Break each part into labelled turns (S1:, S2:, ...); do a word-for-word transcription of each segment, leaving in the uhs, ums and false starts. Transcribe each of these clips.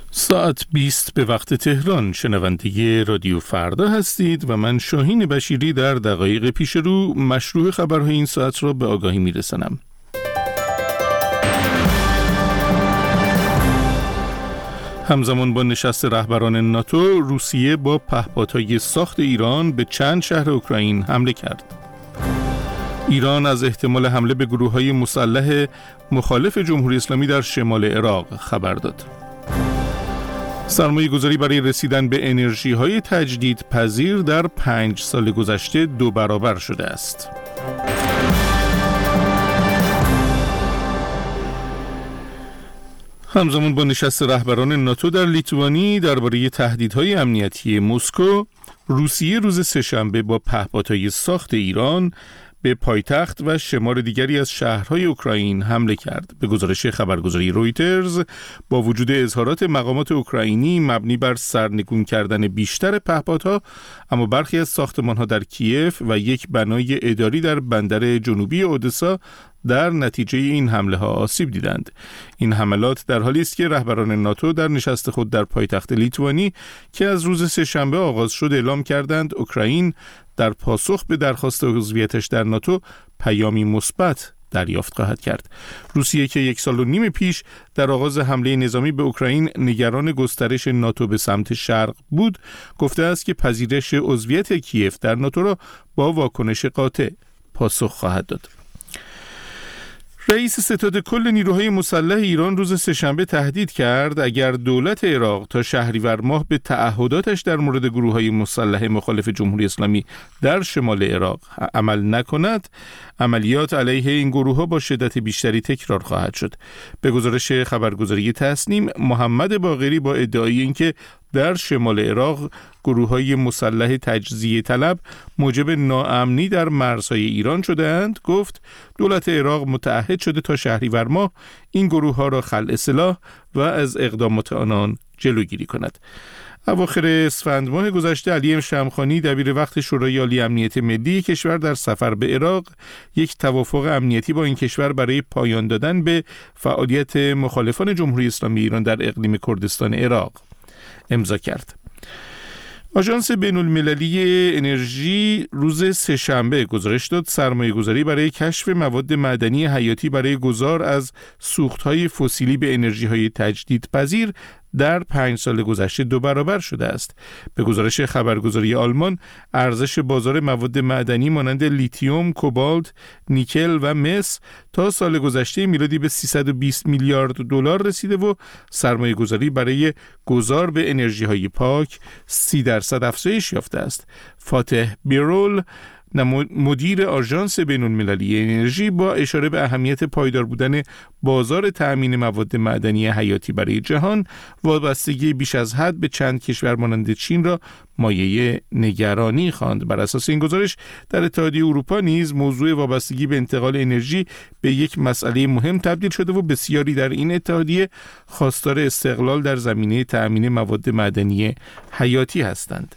S1: ساعت بیست به وقت تهران. شنونده رادیو فردا هستید و من شاهین بشیری در دقایق پیش رو مشروع خبرهای این ساعت را به آگاهی میرسانم. همزمان با نشست رهبران ناتو، روسیه با پهپادهای ساخت ایران به چند شهر اوکراین حمله کرد. ایران از احتمال حمله به گروه‌های مسلح مخالف جمهوری اسلامی در شمال عراق خبر داد. سرمایه گذاری برای رسیدن به انرژی های تجدید پذیر در پنج سال گذشته دو برابر شده است. همزمان با نشست رهبران ناتو در لیتوانی درباره تهدیدهای امنیتی مسکو، روسیه روز سه‌شنبه با پهپادهای ساخت ایران به پایتخت و شمار دیگری از شهرهای اوکراین حمله کرد. به گزارش خبرگزاری رویترز، با وجود اظهارات مقامات اوکراینی مبنی بر سرنگون کردن بیشتر پهپادها، اما برخی از ساختمانها در کیف و یک بنای اداری در بندر جنوبی اودسا در نتیجه این حمله ها آسیب دیدند. این حملات در حالی است که رهبران ناتو در نشست خود در پایتخت لیتوانی که از روز سه‌شنبه آغاز شد اعلام کردند اوکراین در پاسخ به درخواست عضویتش در ناتو پیامی مثبت دریافت خواهد کرد. روسیه که یک سال و نیم پیش در آغاز حمله نظامی به اوکراین نگران گسترش ناتو به سمت شرق بود، گفته است که پذیرش عضویت کیف در ناتو را با واکنش قاطع پاسخ خواهد داد. رئیس ستاد کل نیروهای مسلح ایران روز سه‌شنبه تهدید کرد اگر دولت عراق تا شهریور ماه به تعهداتش در مورد گروه‌های مسلح مخالف جمهوری اسلامی در شمال عراق عمل نکند، عملیات علیه این گروه‌ها با شدت بیشتری تکرار خواهد شد. به گزارش خبرگزاری تسنیم، محمد باقری با ادعای اینکه در شمال عراق گروه‌های مسلح تجزیه طلب موجب ناامنی در مرزهای ایران شده‌اند، گفت دولت عراق متعهد شده تا شهریور ماه این گروه‌ها را خلع سلاح و از اقدامات آنان جلوگیری کند. اواخر اسفند ماه گذشته علی شمخانی دبیر وقت شورای عالی امنیت ملی کشور در سفر به عراق یک توافق امنیتی با این کشور برای پایان دادن به فعالیت مخالفان جمهوری اسلامی ایران در اقلیم کردستان عراق امضا کرد. آژانس بین‌المللی انرژی روز سه‌شنبه گزارش داد سرمایه گذاری برای کشف مواد معدنی حیاتی برای گذار از سوختهای فسیلی به انرژی‌های تجدیدپذیر در پنج سال گذشته دو برابر شده است. به گزارش خبرگزاری آلمان، ارزش بازار مواد معدنی مانند لیتیوم، کوبالت، نیکل و مس تا سال گذشته میلادی به سیصد و بیست میلیارد دلار رسیده و سرمایه گذاری برای گذار به انرژی های پاک سی درصد افزایش یافته است. فاتح بیرول، مدیر آژانس بین‌المللی انرژی، با اشاره به اهمیت پایدار بودن بازار تأمین مواد معدنی حیاتی برای جهان، وابستگی بیش از حد به چند کشور مانند چین را مایه نگرانی خواند. بر اساس این گزارش، در اتحادیه اروپا نیز موضوع وابستگی به انتقال انرژی به یک مسئله مهم تبدیل شده و بسیاری در این اتحادیه خواستار استقلال در زمینه تأمین مواد معدنی حیاتی هستند.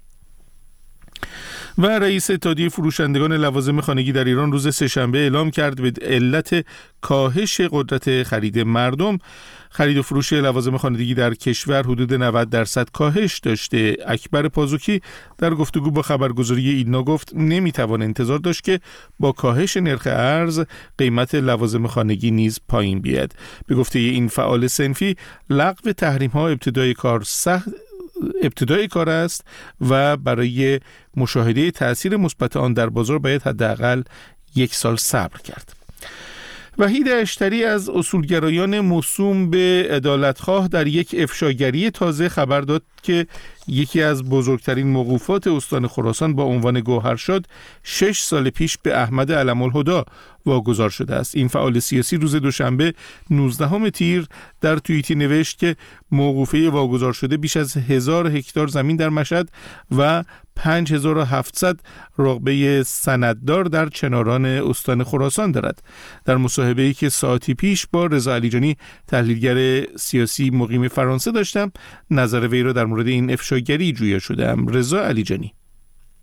S1: و رئیس اتحادیه فروشندگان لوازم خانگی در ایران روز سه‌شنبه اعلام کرد به علت کاهش قدرت خرید مردم، خرید و فروش لوازم خانگی در کشور حدود نود درصد کاهش داشته. اکبر پازوکی در گفتگو با خبرگزاری ایلنا گفت نمیتوان انتظار داشت که با کاهش نرخ ارز قیمت لوازم خانگی نیز پایین بیاد. به گفته این فعال صنفی، لغو تحریم ها ابتدای کار سخت ابتدای کار است و برای مشاهده تأثیر مثبت آن در بازار باید حداقل یک سال صبر کرد. وحید اشتری از اصولگرایان موسوم به عدالتخواه در یک افشاگری تازه خبر داد که یکی از بزرگترین موقوفات استان خراسان با عنوان گوهرشاد شش سال پیش به احمد علم‌الهدی واگذار شده است. این فعال سیاسی روز دوشنبه نوزدهم تیر در توییتی نوشت که موقوفه واگذار شده بیش از هزار هکتار زمین در مشهد و پنج هزار و هفتصد رقبه سنددار در چناران استان خراسان دارد. در مصاحبه‌ای که ساعتی پیش با رضا علیجانی تحلیلگر سیاسی مقیم فرانسه داشتم، نظر وی را در مورد این افشاگری جویا شدم. رضا علیجانی: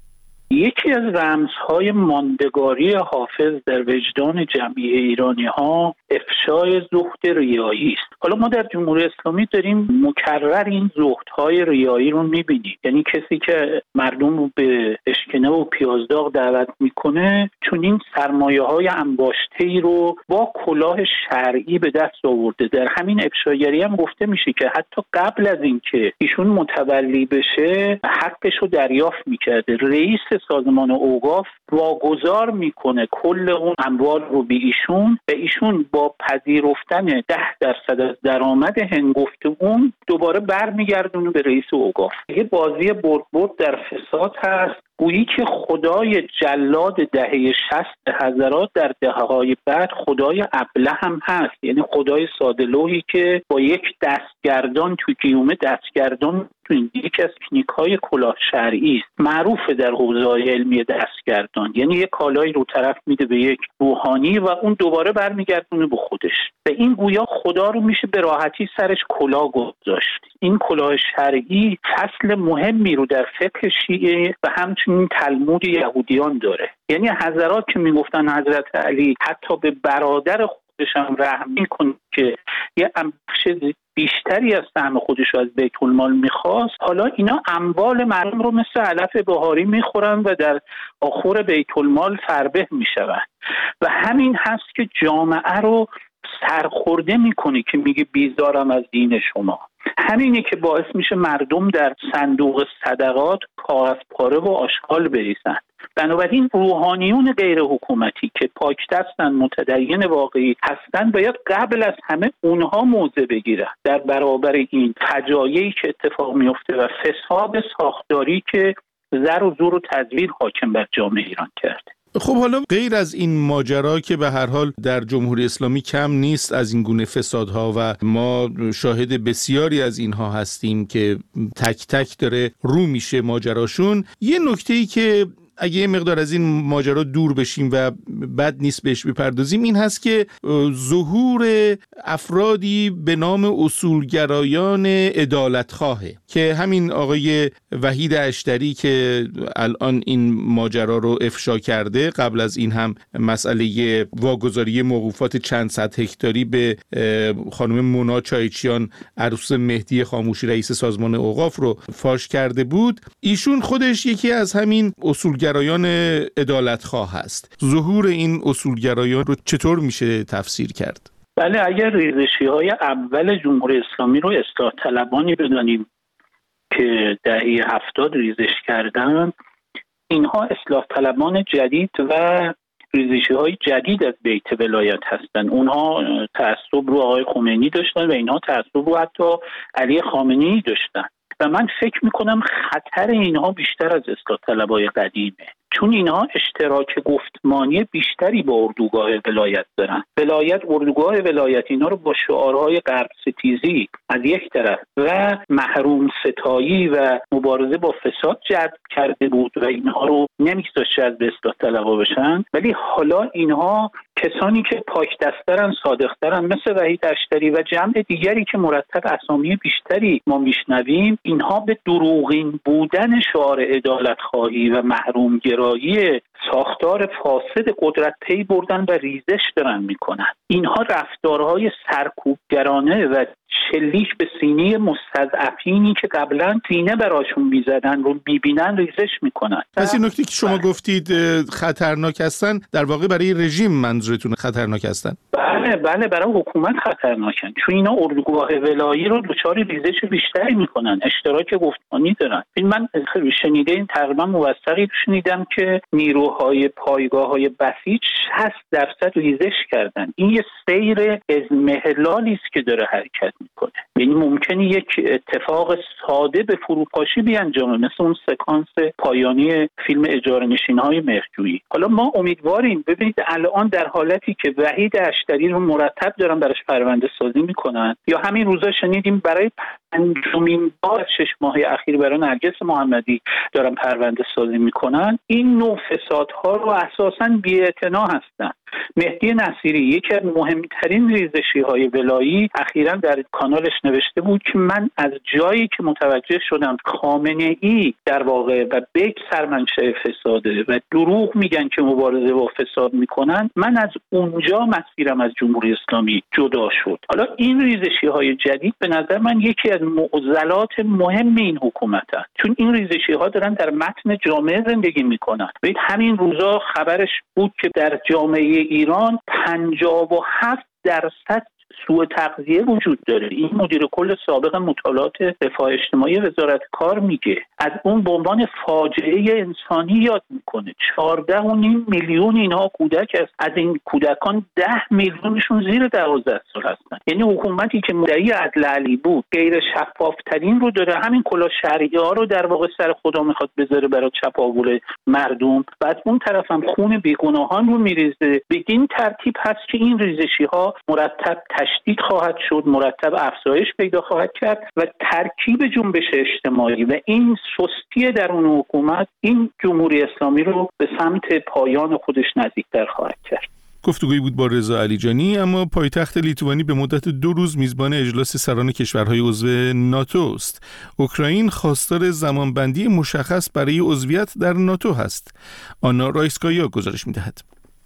S2: یکی از رمزهای ماندگاری حافظ در وجدان جمعی ایرانی‌ها افشای زهد ریایی است. حالا ما در جمهوری اسلامی داریم مکرر این زهدهای ریایی رو می‌بینیم. یعنی کسی که مردم رو به اشکنه و پیازداغ دعوت میکنه چون این سرمایه‌های انباشته‌ای رو با کلاه شرعی به دست آورده. در همین افشاگری هم گفته میشه که حتی قبل از اینکه ایشون متولی بشه حقش رو دریافت میکرده. رئیس سازمان اوقاف واگذار میکنه کل اون اموال رو به ایشون و ایشون با پذیرفتن ده درصد از درآمد هنگفت اون دوباره برمیگردونه به رئیس اوقاف. یه بازی برد برد در فساد هست. گویی که خدای جلاد دهه شصت حضرات در دهه‌های بعد خدای ابله هم هست، یعنی خدای ساده‌لوحی که با یک دستگردان تو گیومه دستگردان تو این یکی از تکنیک‌های کلاه شرعی است، معروف در حوزه‌های علمی دستگردان، یعنی یک کالایی رو طرف میده به یک روحانی و اون دوباره برمیگردونه به خودش. و این گویا خدا رو میشه به راحتی سرش کلاه گذاشت. این کلاه شرعی فصل مهمی رو در فقه شیعه و همچنین تلمود یهودیان داره. یعنی حضرات که میگفتن حضرت علی حتی به برادر خودش هم رحم میکنه که یه بخش بیشتری از سهم خودش رو از بیت المال میخواست، حالا اینا اموال مردم رو مثل علف بهاری میخورن و در آخر بیت المال فربه میشون و همین هست که جامعه رو سرخورده میکنه که میگه بیزارم از دین شما. همینه که باعث میشه مردم در صندوق صدقات کاغذ پاره و آشغال بریزن. بنابراین روحانیون غیر حکومتی که پاک دستن، متدین واقعی هستن، باید قبل از همه اونها موضع بگیرن در برابر این فجایعی که اتفاق میفته و فساد ساختاری که زر و زور و تزویر حاکم بر جامعه ایران کرده.
S1: خب حالا غیر از این ماجرا که به هر حال در جمهوری اسلامی کم نیست از این گونه فسادها و ما شاهد بسیاری از اینها هستیم که تک تک داره رو میشه ماجراشون، یه نکته‌ای که اگه یه مقدار از این ماجرا دور بشیم و بد نیست بهش بپردازیم این هست که ظهور افرادی به نام اصولگرایان عدالتخواهه که همین آقای وحید اشتری که الان این ماجرا رو افشا کرده، قبل از این هم مسئله واگذاری موقوفات چند صد هکتاری به خانم مونا چایچیان عروس مهدی خاموشی رئیس سازمان اوقاف رو فاش کرده بود. ایشون خودش یکی از همین اصولگرایان گرایان عدالتخواه هست. ظهور این اصولگرایان رو چطور میشه تفسیر کرد؟
S2: بله، اگر ریزشی‌های اول جمهوری اسلامی رو اصلاح طلبانی بدانیم که دهه هفتاد ریزش کردن، اینها اصلاح طلبان جدید و ریزشی‌های جدید از بیت ولایت هستند. اونها تعصب رو آقای خمینی داشتن و اینها تعصب رو حتی علی خامنه‌ای داشتن و من فکر میکنم خطر اینها بیشتر از اصلاح طلبای قدیمه، چون اینها اشتراک گفتمانی بیشتری با اردوگاه ولایت دارن. ولایت اردوگاه ولایت اینا رو با شعارهای غرب ستیزی از یک طرف و محروم ستایی و مبارزه با فساد جذب کرده بود و اینها رو نمی‌گذاشت از به اصلاح طلبا بشن، ولی حالا اینها کسانی که پاک دسترن، صادق‌ترن، مثل وحید اشتری و جمع دیگری که مرتب اسامی بیشتری ما میشنویم، اینها به دروغین بودن شعار عدالت‌خواهی و محروم گرایی ساختار فاسد قدرت پی بردن و ریزش دارن میکنن. اینها رفتارهای سرکوبگرانه و شلیک به سینه مستضعفینی که قبلا سینه براشون میزدن رو میبینن ریزش میکنن.
S1: پس این نکته که شما گفتید خطرناک هستن، در واقع برای رژیم منظورتون خطرناک هستن؟
S2: بله بله، برای حکومت خطرناکن، چون اینا اردوگاه ولایی رو دچار ریزش بیشتری میکنن، اشتراک گفتمانی دارن. من شنیده این تقریبا موثقی شنیدم که نیروهای پایگاه‌های بسیج شصت درصد ریزش کردن. این یه سیر اضمحلالی است که داره حرکت میکنه. یعنی ممکنه یک اتفاق ساده به فروپاشی بیانجامه، مثل اون سکانس پایانی فیلم اجاره نشین‌های مهرجویی. حالا ما امیدواریم، ببینید الان در حالتی که وحید اشتری رو مرتب دارن براش پرونده سازی میکنن، یا همین روزا شنیدیم برای پنجمین بار شش ماه اخیر برای نرگس محمدی دارن پرونده سازی میکنن. این نوع فسادها رو اساساً بی‌اعتنا هستن. مهدی نصیری یکی از مهمترین ریزشی‌های ولایی اخیراً در کانالش نوشته بود که من از جایی که متوجه شدم خامنه‌ای در واقع و بیک سرمنشأ فساده و دروغ میگن که مبارزه با فساد میکنن، من از اونجا مسیرم از جمهوری اسلامی جدا شد. حالا این ریزشی‌های جدید به نظر من یکی از معضلات مهم این حکومتن، چون این ریزشی‌ها دارن در متن جامعه زندگی میکنن. ببین همین روزا خبرش بود که در جامعه ایران پنجاه و هفت درصد سوء تغذیه وجود داره. این مدیر کل سابق مطالعات دفاع اجتماعی وزارت کار میگه. از اون به عنوان فاجعه انسانی یاد میکنه. چهارده و نیم میلیون اینها کودک است. از این کودکان ده میلیونشون زیر دوازده سال هستن. یعنی حکومتی که مدعی عدل علی بود غیر شفافترین رو داره. همین کلا شرعیه ها رو در واقع سر خدا میخواد بذاره برای چپاول مردم. بعد اون طرف هم خون بیگناهان رو میریزه. به این ترتیب هست که این ریزشی ها مرتب تشدید خواهد شد، مرتب افزایش پیدا خواهد کرد و ترکیب جنبش اجتماعی و این سستی درون حکومت این جمهوری اسلامی رو به سمت پایان خودش نزدیکتر خواهد کرد.
S1: گفتگویی بود با رضا علیجانی. اما پایتخت لیتوانی به مدت دو روز میزبان اجلاس سران کشورهای عضو ناتو است. اوکراین خواستار زمانبندی مشخص برای عضویت در ناتو هست. آنا رایسکایا گزارش می‌دهد.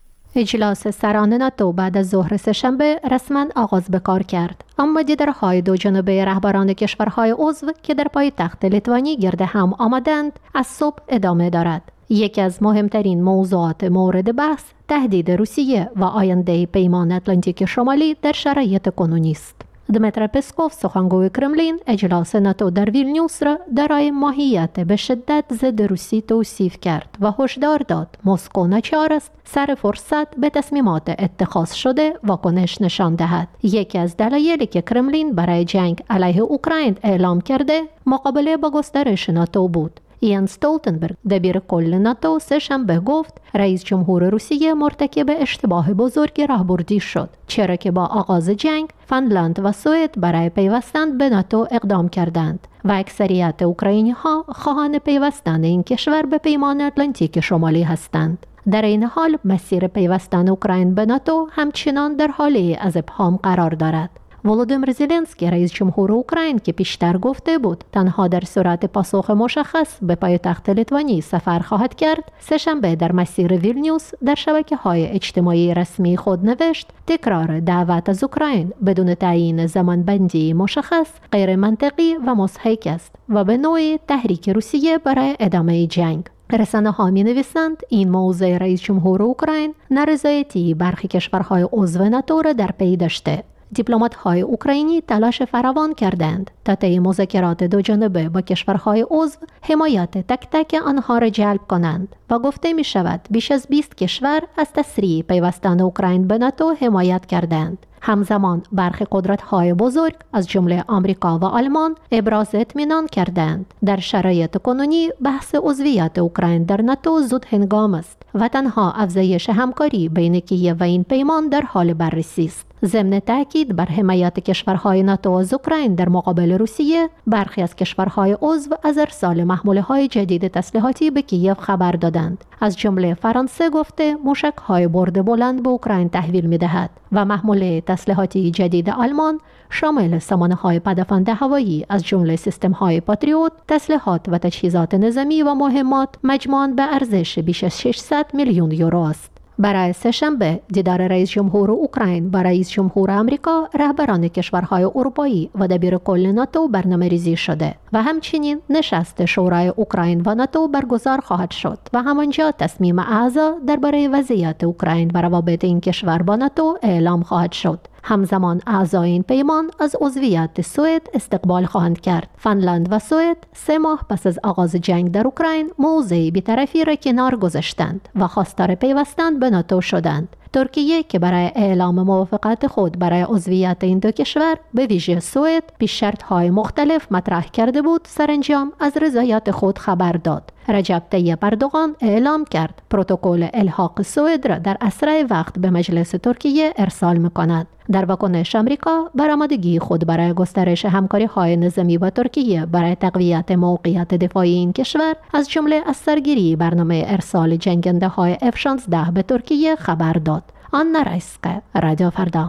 S3: اجلاس سران ناتو بعد از ظهر سه‌شنبه رسما آغاز به کار کرد، اما دیدارهای دو جانبه رهبران کشورهای عضو که در پایتخت لیتوانی گرد هم آمدند از صبح ادامه دارد. یکی از مهمترین موضوعات مورد بحث تهدید روسیه و آینده پیمان اتلانتیک شمالی در شرایط کنونی است. دمیتر پسکوف سخنگوی کرملین اجلاس ناتو در ویلنیوس را دارای ماهیت به شدت ضد روسی توصیف کرد و هشدار داد مسکو ناچار است سر فرصت به تصمیمات اتخاذ شده واکنش نشان دهد. یکی از دلایلی که کرملین برای جنگ علیه اوکراین اعلام کرده مقابله با گسترش ناتو بود. یان استولتنبرگ دبیر کل ناتو سه‌شنبه گفت رئیس جمهور روسیه مرتکب اشتباه بزرگی راهبردی شد، چرا که با آغاز جنگ فنلاند و سوئد برای پیوستن به ناتو اقدام کردند و اکثریت اوکراینی ها خواهان پیوستن این کشور به پیمان اتلانتیک شمالی هستند. در این حال مسیر پیوستن اوکراین به ناتو همچنان در حاله از ابهام قرار دارد. ولودیمیر زلنسکی رئیس جمهور اوکراین که پیشتر گفته بود تنها در صورت پاسخ مشخص به پایتخت لیتوانی سفر خواهد کرد، سه‌شنبه در مسیر ویلنیوس در شبکه‌های اجتماعی رسمی خود نوشت تکرار دعوت از اوکراین بدون تعیین زمانبندی مشخص غیر منطقی و مضحک است و به نوعی تحریک روسیه برای ادامه جنگ. رسانه ها می نویسند این موضع رئیس جمهور اوکراین نارضایتی برخی کشورهای عضو ناتو را در پی داشته. دیپلمات‌های اوکراینی تلاش فراوان کردند تا طی مذاکرات دو جانبه با کشورهای عضو حمایت تک تک آنها را جلب کنند و گفته می شود بیش از بیست کشور از تسریع پیوستن اوکراین به ناتو حمایت کردند. همزمان برخی قدرت‌های بزرگ از جمله آمریکا و آلمان ابراز اطمینان کردند در شرایط کنونی بحث عضویت اوکراین در ناتو زود هنگام است و تنها افزایش همکاری بین کیև و این پیمان در حال بررسی است. ضمن تاکید بر حمایت کشورهای ناتو از اوکراین در مقابل روسیه، برخی از کشورهای عضو از ارسال محموله‌های جدید تسلیحاتی به کیև خبر دادند. از جمله فرانسه گفته موشک‌های برد بلند به اوکراین تحویل می‌دهد و محموله تسلیحاتی جدید آلمان شامل سامانه‌های پدافند هوایی از جمله سیستم‌های پاتریوت، تسلیحات و تجهیزات نظامی و مهمات مجموعاً به ارزش بیش از ششصد میلیون یورو است. برای سه‌شنبه دیدار رئیس جمهور اوکراین با رئیس جمهور آمریکا، رهبران کشورهای اروپایی و دبیر کل ناتو برنامه‌ریزی شده و همچنین نشست شورای اوکراین و ناتو برگزار خواهد شد و همانجا تصمیم اعضا درباره وضعیت اوکراین و روابط این کشور با ناتو اعلام خواهد شد. همزمان اعضای این پیمان از عضویت سوئد استقبال خواهند کرد. فنلاند و سوئد سه ماه پس از آغاز جنگ در اوکراین موضع بی‌طرفی را کنار گذاشتند و خواستار پیوستن به ناتو شدند. ترکیه که برای اعلام موافقت خود برای عضویت این دو کشور به ویژه سوئد پیش شرط‌های مختلف مطرح کرده بود، سرانجام از رضایت خود خبر داد. رجب طیب اردوغان اعلام کرد پروتکل الحاق سوئد را در اسرع وقت به مجلس ترکیه ارسال می‌کند. در واکنش آمریکا بر آمادگی خود برای گسترش همکاری‌های نظامی با ترکیه برای تقویت موقعیت دفاعی این کشور از جمله از سرگیری برنامه ارسال جنگنده‌های اف شانزده به ترکیه خبر داد. آنا رایسکه، رادیو فردا.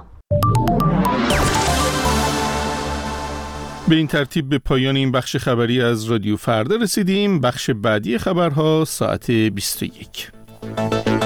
S1: به این ترتیب به پایان این بخش خبری از رادیو فردا رسیدیم. بخش بعدی خبرها ساعت بیست و یک.